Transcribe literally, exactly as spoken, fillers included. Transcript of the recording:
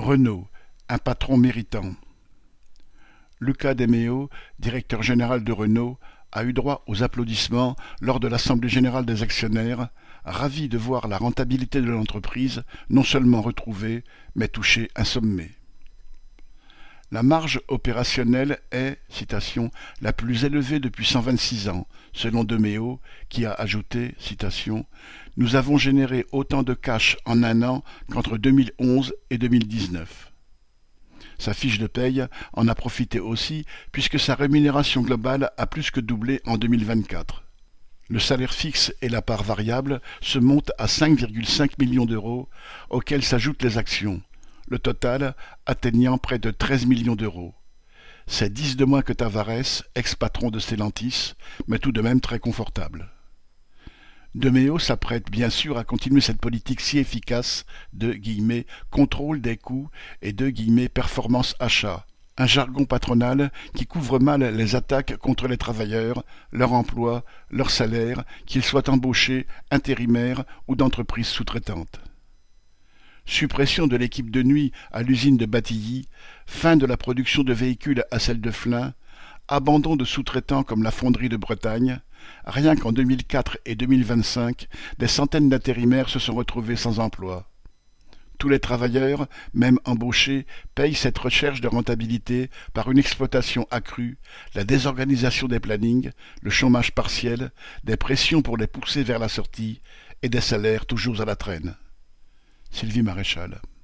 Renault, un patron méritant. Luca De Meo, directeur général de Renault, a eu droit aux applaudissements lors de l'Assemblée générale des actionnaires, ravi de voir la rentabilité de l'entreprise non seulement retrouvée, mais toucher un sommet. La marge opérationnelle est, citation, la plus élevée depuis cent vingt-six ans, selon De Meo, qui a ajouté, citation, nous avons généré autant de cash en un an qu'entre deux mille onze et deux mille dix-neuf. Sa fiche de paye en a profité aussi, puisque sa rémunération globale a plus que doublé en deux mille vingt-quatre. Le salaire fixe et la part variable se montent à cinq virgule cinq millions d'euros, auxquels s'ajoutent les actions. Le total atteignant près de treize millions d'euros. C'est dix de moins que Tavares, ex-patron de Stellantis, mais tout de même très confortable. De Meo s'apprête bien sûr à continuer cette politique si efficace de guillemets, contrôle des coûts et de guillemets, performance achat, un jargon patronal qui couvre mal les attaques contre les travailleurs, leur emploi, leur salaire, qu'ils soient embauchés, intérimaires ou d'entreprises sous-traitantes. Suppression de l'équipe de nuit à l'usine de Batilly, fin de la production de véhicules à celle de Flins, abandon de sous-traitants comme la fonderie de Bretagne, rien qu'en deux mille quatre et deux mille vingt-cinq, des centaines d'intérimaires se sont retrouvés sans emploi. Tous les travailleurs, même embauchés, payent cette recherche de rentabilité par une exploitation accrue, la désorganisation des plannings, le chômage partiel, des pressions pour les pousser vers la sortie et des salaires toujours à la traîne. Sylvie Maréchal.